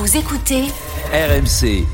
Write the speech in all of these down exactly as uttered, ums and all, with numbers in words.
Vous écoutez R M C.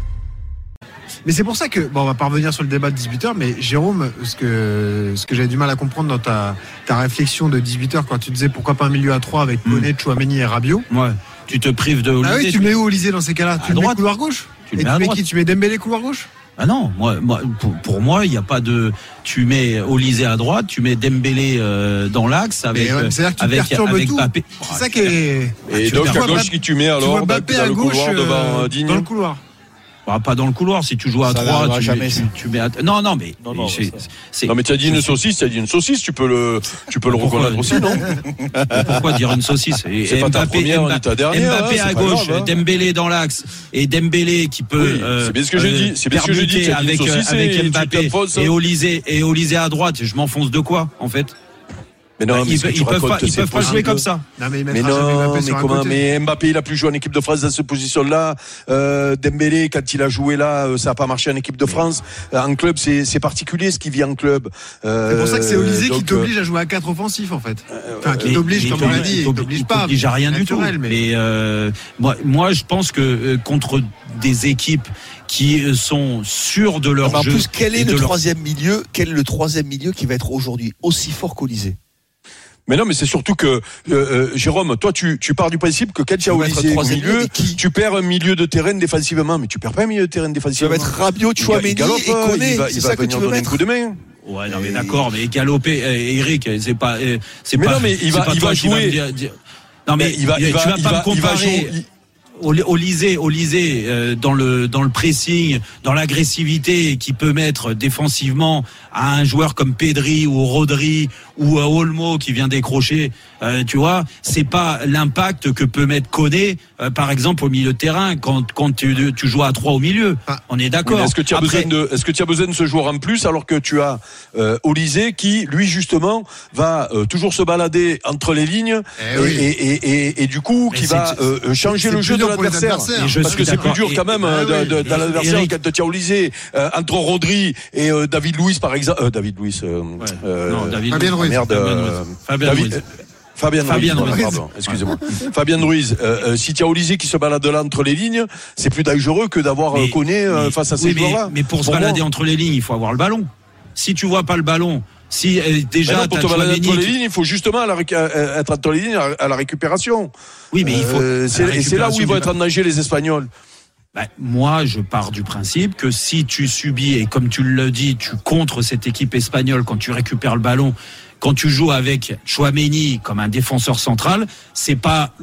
Mais c'est pour ça que, bon, on va pas revenir sur le débat de dix-huit heures, mais Jérôme, ce que, ce que j'avais du mal à comprendre dans ta, ta réflexion de dix-huit heures, quand tu disais pourquoi pas un milieu à trois avec Koné, mmh. Tchouaméni et Rabiot. Ouais. Tu te prives de Olysée. Ah oui, tu, tu mets où Olysée dans ces cas-là? Tu le mets couloir gauche? Tu le et mets tu à mets droite. qui? Tu mets Dembélé couloir gauche? Ah non, moi, moi pour, pour moi, il n'y a pas de. Tu mets Olysée à droite, tu mets Dembélé euh, dans l'axe avec. Ouais, c'est-à-dire que tu avec, perturbes avec tout. Mbappé. C'est ça qui est. Et tu donc à gauche, Mbappé, qui tu mets alors tu Mbappé dans à le gauche couloir devant euh, Digne. dans le couloir. Bah, pas dans le couloir, si tu joues à ça trois, tu, jamais, tu, tu mets à... Non, non, mais, non, non, c'est, ça... c'est... non mais tu as dit une saucisse, tu as dit une saucisse, tu peux le, tu peux le reconnaître aussi, non? Pourquoi dire une saucisse? Et c'est Mbappé, pas ta première Mbappé, ni ta dernière, Mbappé hein, à gauche, grave, hein. Dembélé dans l'axe, et Dembélé qui peut, oui, euh, c'est bien ce que j'ai dit, c'est bien ce que j'ai dit, tu as dit avec, une saucisse avec et Mbappé et Olysée, et Olysée à droite, je m'enfonce de quoi, en fait? Mais non, bah, mais ils, ils peuvent pas, ils peuvent pas jouer comme ça. Non, mais, mais non, mais comment? Mais Mbappé, il a plus joué en équipe de France dans cette position-là. Euh, Dembélé, quand il a joué là, ça n'a pas marché en équipe de France. En club, c'est, c'est particulier ce qui vit en club. Euh, c'est pour ça que c'est Olysée qui t'oblige à jouer à quatre offensifs, en fait. Enfin, qui t'oblige, comme on l'a dit, il t'oblige pas. Il t'oblige à rien du tout. Mais, mais euh, moi, moi, je pense que euh, contre des équipes qui sont sûres de leur en jeu. En plus, quel est le leur... troisième milieu? Quel est le troisième milieu qui va être aujourd'hui aussi fort qu'Olysée? Mais non, mais c'est surtout que, euh, euh, Jérôme, toi, tu, tu pars du principe que quand il y a Olysée au milieu, tu perds un milieu de terrain défensivement, mais tu perds pas un milieu de terrain défensivement. Tu vas mettre Rabiot, Tchouaméni et Koné. Il va, il va venir donner un coup de main. Ouais, non, mais d'accord, mais galoper, euh, Eric, c'est pas, euh, c'est mais pas. non, mais il va, il va jouer. Va dire, dire... Non, mais, mais il va, il tu va, vas il pas va, me comparer. Olysée, Olysée, euh, dans le dans le pressing, dans l'agressivité qui peut mettre défensivement à un joueur comme Pedri ou Rodri ou à Olmo qui vient décrocher, euh, tu vois, c'est pas l'impact que peut mettre Koné, euh, par exemple au milieu de terrain quand quand tu, tu joues à trois au milieu. On est d'accord. Oui, est-ce que tu as Après, besoin de est-ce que tu as besoin de ce joueur en plus alors que tu as euh, Olysée qui lui justement va euh, toujours se balader entre les lignes eh et, oui. et, et, et, et du coup qui va euh, changer le jeu de l'adversaire parce que c'est plus dur quand même ah, de, de, oui. dans l'adversaire Eric... quand tu as Olysée euh, entre Rodri et euh, David Luiz par exemple euh, David Luiz euh, ouais. euh, non, David Fabien Ruiz merde euh, Fabien David, Ruiz Fabien, Fabien Ruiz, Ruiz. pardon, excusez-moi. Fabien Ruiz, euh, euh, si tu as Olysée qui se balade là entre les lignes, c'est plus dangereux que d'avoir mais, Koné euh, mais, face à ces oui, joueurs-là. Mais, mais pour, pour se moi, balader entre les lignes, il faut avoir le ballon. Si tu vois pas le ballon, si euh, déjà non, pour te balader entre les lignes, il faut justement à la réc- euh, être entre les lignes à la récupération. Oui, mais il faut. Euh, c'est, et c'est là où ils vont être en danger les Espagnols. Bah, moi, je pars du principe que si tu subis, et comme tu le dis, tu contres cette équipe espagnole quand tu récupères le ballon, quand tu joues avec Tchouaméni comme un défenseur central, c'est pas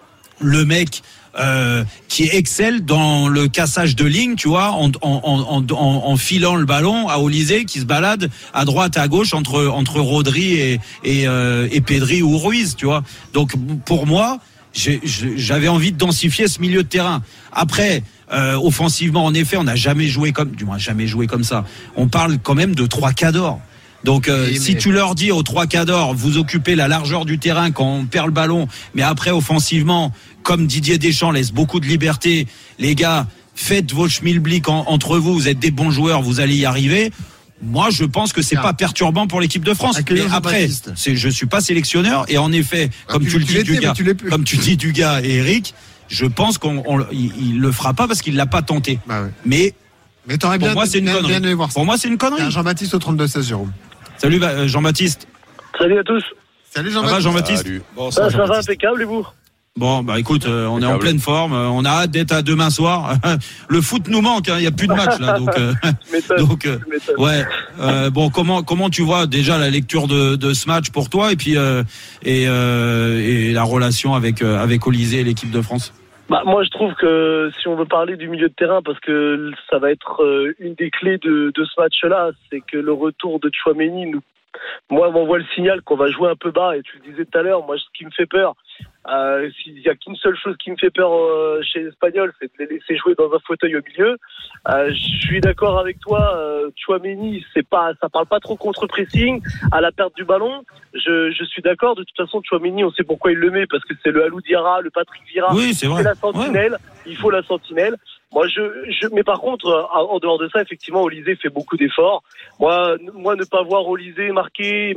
le mec euh, qui excelle dans le cassage de ligne, tu vois, en, en, en, en, en filant le ballon à Olysée qui se balade à droite, à gauche entre, entre Rodri et, et, euh, et Pedri ou Ruiz, tu vois. Donc, pour moi, j'ai, j'avais envie de densifier ce milieu de terrain. Après, Euh, offensivement, en effet, on n'a jamais joué comme, du moins jamais joué comme ça. On parle quand même de trois cadors. Donc, euh, oui, si mais... tu leur dis aux trois cadors, vous occupez la largeur du terrain quand on perd le ballon, mais après offensivement, comme Didier Deschamps laisse beaucoup de liberté, les gars, faites vos schmilblick en, entre vous, vous êtes des bons joueurs, vous allez y arriver. Moi, je pense que c'est ah. pas perturbant pour l'équipe de France. Mais après, c'est, je suis pas sélectionneur et en effet, ah, comme tu, tu le dis, Dugas, comme tu dis, Dugas et Eric. Je pense qu'on on, il, il le fera pas parce qu'il l'a pas tenté. Bah ouais. Mais, mais t'aurais pour bien, moi c'est une bien, connerie. Bien voir pour moi c'est une connerie. Jean-Baptiste au trente-deux seize, Jérôme. Salut Jean-Baptiste. Salut à tous. Salut Jean-Baptiste. Ça va Jean-Baptiste. Bon, ça, ça va impeccable et vous? Bon bah écoute, euh, on est en pleine forme, euh, on a hâte d'être à demain soir. Le foot nous manque, il hein, y a plus de match là, donc euh, donc euh, ouais. Euh, bon comment comment tu vois déjà la lecture de, de ce match pour toi et puis euh, et euh, et la relation avec euh, avec Olysée et l'équipe de France? Bah, moi, je trouve que si on veut parler du milieu de terrain, parce que ça va être euh, une des clés de, de ce match-là, c'est que le retour de Tchouaméni, nous, moi, m'envoie le signal qu'on va jouer un peu bas. Et tu le disais tout à l'heure, moi, ce qui me fait peur, euh, s'il y a qu'une seule chose qui me fait peur euh, chez les Espagnols, c'est de les laisser jouer dans un fauteuil au milieu. Euh, je suis d'accord avec toi, euh, Tchouaméni, c'est pas, ça parle pas trop contre-pressing à la perte du ballon. Je, je suis d'accord. De toute façon, Tchouaméni, on sait pourquoi il le met, parce que c'est le Alou Diarra, le Patrick Vieira. Oui, c'est vrai. C'est la sentinelle. Ouais. Il faut la sentinelle. Moi, je, je, mais par contre, en dehors de ça, effectivement, Olysée fait beaucoup d'efforts. Moi, moi, ne pas voir Olysée marquer, mais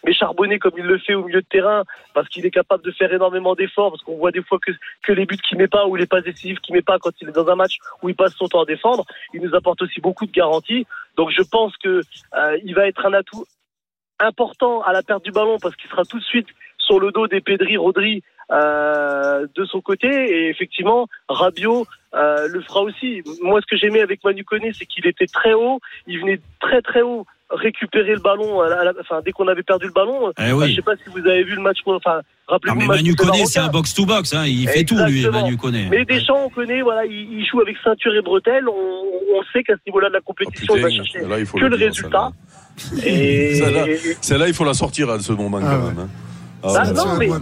mais charbonner comme il le fait au milieu de terrain, parce qu'il est capable de faire énormément d'efforts, parce qu'on voit des fois que, que les buts qu'il met pas ou les passes décisives qu'il met pas quand il est dans un match où il passe son temps à défendre, il nous apporte aussi beaucoup de garanties. Donc je pense que euh, il va être un atout important à la perte du ballon, parce qu'il sera tout de suite sur le dos des Pedri, Rodri euh, de son côté, et effectivement Rabiot euh, le fera aussi. Moi, ce que j'aimais avec Manu Koné, c'est qu'il était très haut, il venait très très haut récupérer le ballon, à la, à la, enfin dès qu'on avait perdu le ballon. Eh oui. Enfin, je sais pas si vous avez vu le match, enfin rappelez-vous. Non, mais Manu Koné, c'est un box box to box, hein. Il fait Exactement. tout lui, Manu Koné. Mais Deschamps, on connaît, voilà, il, il joue avec ceinture et bretelles. On, on sait qu'à ce niveau-là de la compétition, oh, putain, il va chercher là, il que le, le dire, résultat. Et celle-là, celle-là, il faut la sortir à ce moment ah, quand ouais. même. Hein. Ah, bah, non, mais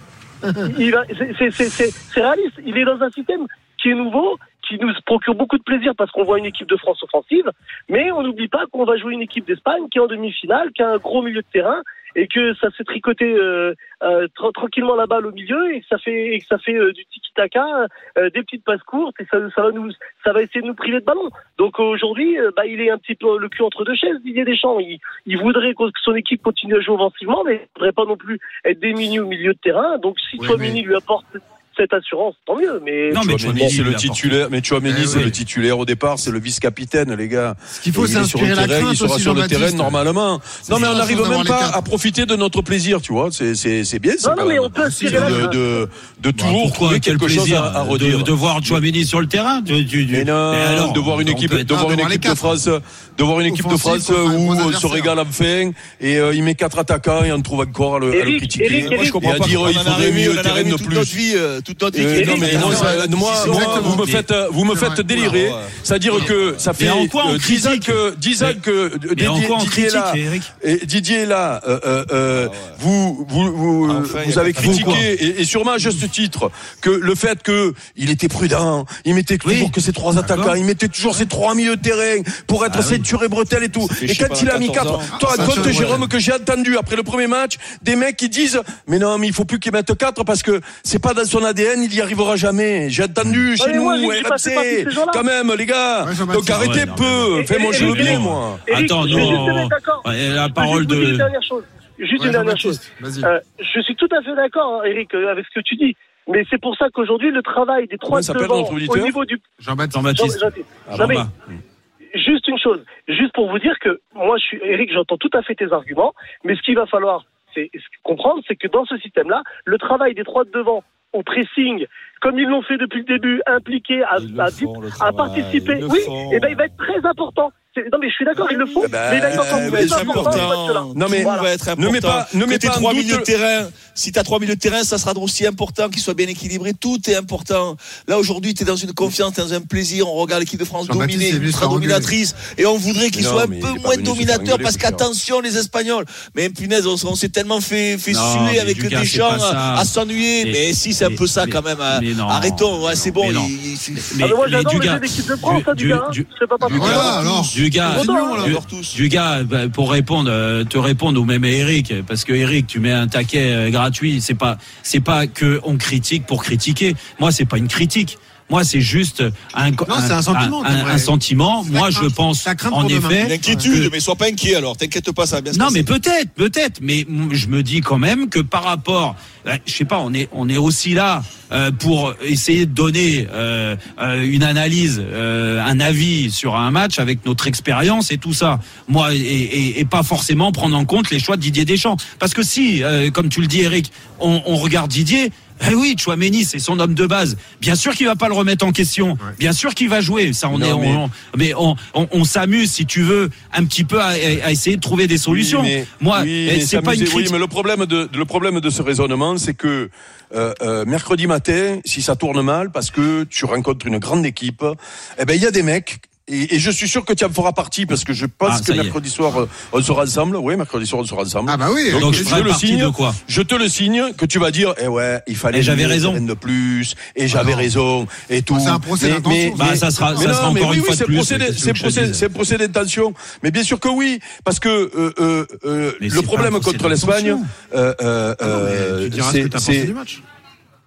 il va, c'est, c'est, c'est, c'est, c'est réaliste. Il est dans un système qui est nouveau, qui nous procure beaucoup de plaisir parce qu'on voit une équipe de France offensive, mais on n'oublie pas qu'on va jouer une équipe d'Espagne qui est en demi-finale, qui a un gros milieu de terrain, et que ça s'est tricoté euh, euh, tra- tranquillement la balle au milieu, et que ça fait, et que ça fait euh, du tiki-taka, euh, des petites passes courtes, et ça, ça va nous, ça va essayer de nous priver de ballon. Donc euh, aujourd'hui, euh, bah, il est un petit peu le cul entre deux chaises, Didier Deschamps. Il, il voudrait que son équipe continue à jouer offensivement, mais il ne voudrait pas non plus être démuni au milieu de terrain. Donc si oui, Tchouaméni mais... lui apporte cette assurance, tant mieux. Mais non, mais Tchouaméni, c'est le titulaire. Mais Tchouaméni, eh, c'est oui. le titulaire au départ, c'est le vice-capitaine, les gars. Ce qu'il faut, c'est inspirer la crainte. Il sera sur le terrain normalement. Non, mais on n'arrive même pas à profiter de notre plaisir, tu vois. C'est, c'est, c'est bien. Non, non, mais on peut inspirer la crainte. De, de toujours trouver quelque chose à redire. De voir Tchouaméni sur le terrain. Mais non, de voir une équipe, de voir une équipe de France, de voir une équipe de France où on se régale enfin et il met quatre attaquants et on trouve encore à le critiquer. Moi, je comprends pas. Il faudrait mieux le terrain de plus. Toute notre vie. Mais non, ça, moi, moi vous me faites, vous me faites délirer. C'est-à-dire que ça fait dix ans que, dix ans que Didier est là. Et Didier est là. Euh, euh, vous, vous, vous, enfin, vous avez critiqué et, et sûrement à juste titre que le fait que il était prudent, il mettait toujours oui. que ces trois attaquants, il mettait toujours ces trois milieux de terrain pour être ah, ceinture oui. et bretelle et tout. Et quand il a mis quatre, toi raconte Jérôme que j'ai entendu après le premier match des mecs qui disent mais non mais il faut plus qu'il mette quatre parce que c'est pas dans son A D N, il y arrivera jamais. J'ai entendu chez nous, R M C, quand même, les gars. Ouais, donc arrêtez ouais, peu. Non, fais-moi je veux bien, moi. Eric, attends, non. La parole de. Juste une dernière chose. Juste ouais, une dernière chose. Euh, je suis tout à fait d'accord, hein, Eric, avec ce que tu dis. Mais c'est pour ça qu'aujourd'hui, le travail des trois de devant, au niveau du. Jean-Baptiste. Jean-Baptiste. Jean-Baptiste. Ah, Jamais. Bah. Juste une chose. Juste pour vous dire que moi, je suis, Eric, j'entends tout à fait tes arguments. Mais ce qu'il va falloir c'est, comprendre, c'est que dans ce système-là, le travail des trois de devant au pressing, comme ils l'ont fait depuis le début, impliqué à, à, font, à, à participer, oui, et ben il va être très important. C'est, non mais je suis d'accord, ils le font, bah, mais il va être encore plus important. important. Non mais voilà. va être important. Ne mets pas, ne mets pas trois milieux de terrain. Si t'as trois milieux de terrain, ça sera aussi important qu'ils soient bien équilibrés. Tout est important. Là aujourd'hui, t'es dans une confiance, dans un plaisir. On regarde l'équipe de France dominer, ultra dominatrice, et on voudrait qu'ils soient un peu moins dominateurs parce qu'attention les Espagnols. Mais punaise, on, on s'est tellement fait, fait non, suer avec des gens à, à s'ennuyer. Mais si c'est un peu ça quand même. Arrêtons, c'est bon. Mais moi j'adore les équipes de France, du gars. Je sais pas pas. Du gars, du, du gars, pour répondre, te répondre ou même à Eric, parce que Eric, tu mets un taquet gratuit, c'est pas, c'est pas que on critique pour critiquer. Moi, c'est pas une critique. Moi, c'est juste un, non, un, c'est un sentiment. Un, un sentiment. Moi, je pense, en effet. Une inquiétude, que... mais sois pas inquiet alors. T'inquiète pas, ça va bien se Non, passer. mais peut-être, peut-être. Mais je me dis quand même que par rapport, je sais pas, on est, on est aussi là euh, pour essayer de donner euh, euh, une analyse, euh, un avis sur un match avec notre expérience et tout ça. Moi, et, et, et pas forcément prendre en compte les choix de Didier Deschamps. Parce que si, euh, comme tu le dis, Eric, on, on regarde Didier. Eh oui, Tchouaméni, c'est son homme de base. Bien sûr qu'il va pas le remettre en question. Ouais. Bien sûr qu'il va jouer. Ça, on non, est, mais, on, mais on, on, on s'amuse, si tu veux, un petit peu à, à essayer de trouver des solutions. Oui, mais, Moi, oui, c'est pas une critique. Oui, mais le problème de, le problème de ce raisonnement, c'est que euh, euh, mercredi matin, si ça tourne mal, parce que tu rencontres une grande équipe, eh ben il y a des mecs. Et, et je suis sûr que tu en feras partie parce que je pense ah, que mercredi soir on sera ensemble. Oui, mercredi soir on sera ensemble. Ah bah oui. Donc, donc je, je le signe. De quoi je te le signe que tu vas dire. Eh ouais, il fallait. Et j'avais raison. De plus. Et j'avais ah raison. Et tout. C'est un procès mais, d'intention. Mais, bah, mais, ça sera, ça non, sera encore oui, une oui, fois de plus. Procédé, c'est procédé, c'est procès d'intention. Mais bien sûr que oui, parce que euh, euh, euh, le problème contre l'Espagne, euh, euh, ah non, tu diras ce que t'as pensé du match.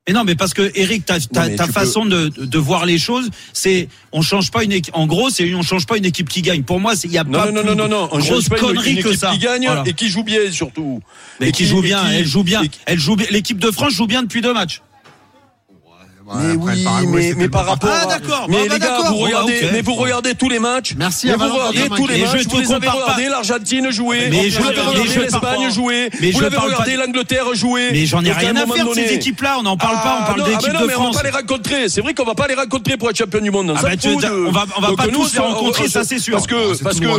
Mais non, mais parce que Eric, ta, ta, ta façon peux... de, de voir les choses, c'est on change pas une équipe. En gros, c'est on change pas une équipe qui gagne. Pour moi, il y a non, pas non, plus non, non, non, on grosse pas connerie une, une que ça. Qui gagne voilà. et qui joue bien surtout. Mais et qui, qui joue bien, qui, elle joue bien, qui... elle joue bien. L'équipe de France joue bien depuis deux matchs. Ouais, mais oui, mais, mais par rapport ah, d'accord, mais bah, les gars, vous regardez, okay. mais vous regardez tous les matchs. Merci. Mais vous regardez tous les matchs. Vous les avez regardés, pas. l'Argentine jouer. Mais vous l'avez regardé l'Espagne jouer. Vous l'avez regardé l'Angleterre jouer. Mais j'en ai rien à faire de ces équipes-là. On n'en parle pas. On parle d'équipe de France. On va pas les rencontrer. C'est vrai qu'on va pas les rencontrer pour être champion du monde. On va, on va pas tous les rencontrer, ça c'est sûr. Parce que, parce que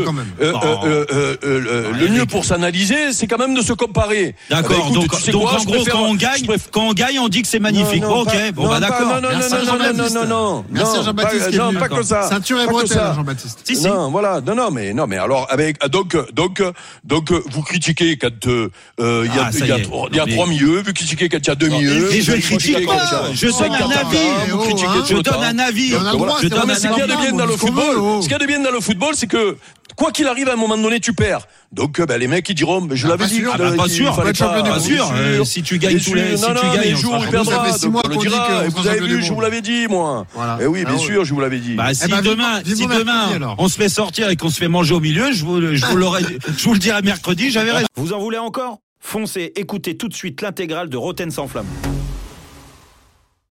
le mieux pour s'analyser, c'est quand même de se comparer. D'accord. Donc, en gros, quand on gagne, quand on gagne, on dit que c'est magnifique. Ok. Bon, bah d'accord. Non, non, non, non. Merci Jean-Baptiste. Non, pas que ça. Ceinture et bretelles, Jean-Baptiste. Si, si. Non, voilà. Non, non, mais non, mais alors avec donc donc donc vous critiquez quand il euh, y a il y a il y a trois milieux, vous critiquez quand il y a deux milieux. Mais je critique pas. Je donne un avis. Vous critiquez. Je donne un avis. Je donne un avis. Ce qu'il y a de bien dans le football, ce qu'il y a de bien dans le football, c'est que quoi qu'il arrive, à un moment donné, tu perds. Donc, ben, les mecs, ils diront, ben, je l'avais dit. Ah, bah, pas sûr, pas sûr. Pas sûr. Euh, si tu gagnes tous les, si non, tu non, gagnes, les jours, il perdra. Donc, on le dira. Vous avez vu, je vous l'avais dit, moi. Voilà. Eh oui, bien sûr, je vous l'avais dit. Bah, si demain, si demain, on se fait sortir et qu'on se fait manger au milieu, je vous, je vous l'aurais, je vous le dirai mercredi, j'avais raison. Vous en voulez encore? Foncez, écoutez tout de suite l'intégrale de Roten sans flamme.